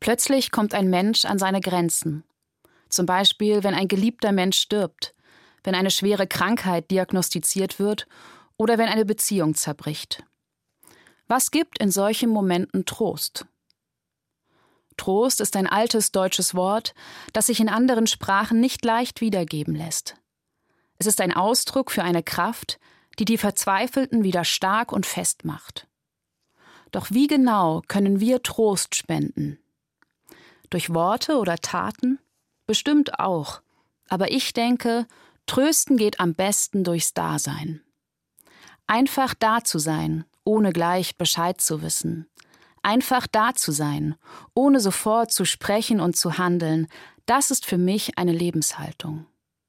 Plötzlich kommt ein Mensch an seine Grenzen. Zum Beispiel, wenn ein geliebter Mensch stirbt, wenn eine schwere Krankheit diagnostiziert wird oder wenn eine Beziehung zerbricht. Was gibt in solchen Momenten Trost? Trost ist ein altes deutsches Wort, das sich in anderen Sprachen nicht leicht wiedergeben lässt. Es ist ein Ausdruck für eine Kraft, die die Verzweifelten wieder stark und fest macht. Doch wie genau können wir Trost spenden? Durch Worte oder Taten? Bestimmt auch. Aber ich denke, Trösten geht am besten durchs Dasein. Einfach da zu sein, ohne gleich Bescheid zu wissen. Einfach da zu sein, ohne sofort zu sprechen und zu handeln, das ist für mich eine Lebenshaltung.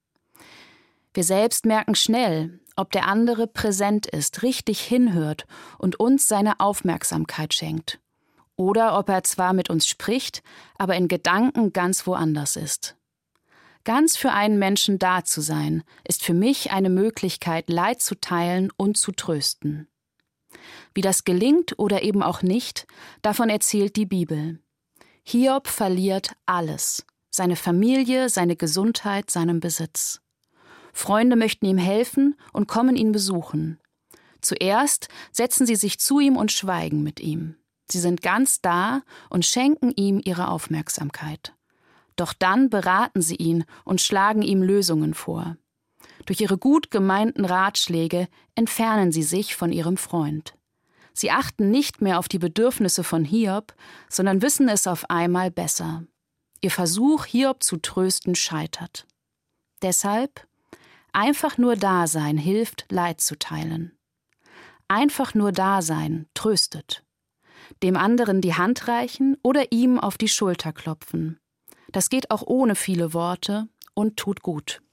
Wir selbst merken schnell, ob der andere präsent ist, richtig hinhört und uns seine Aufmerksamkeit schenkt. Oder ob er zwar mit uns spricht, aber in Gedanken ganz woanders ist. Ganz für einen Menschen da zu sein, ist für mich eine Möglichkeit, Leid zu teilen und zu trösten. Wie das gelingt oder eben auch nicht, davon erzählt die Bibel. Hiob verliert alles: seine Familie, seine Gesundheit, seinen Besitz. Freunde möchten ihm helfen und kommen ihn besuchen. Zuerst setzen sie sich zu ihm und schweigen mit ihm. Sie sind ganz da und schenken ihm ihre Aufmerksamkeit. Doch dann beraten sie ihn und schlagen ihm Lösungen vor. Durch ihre gut gemeinten Ratschläge entfernen sie sich von ihrem Freund. Sie achten nicht mehr auf die Bedürfnisse von Hiob, sondern wissen es auf einmal besser. Ihr Versuch, Hiob zu trösten, scheitert. Deshalb: einfach nur da sein hilft, Leid zu teilen. Einfach nur da sein tröstet. Dem anderen die Hand reichen oder ihm auf die Schulter klopfen. Das geht auch ohne viele Worte und tut gut.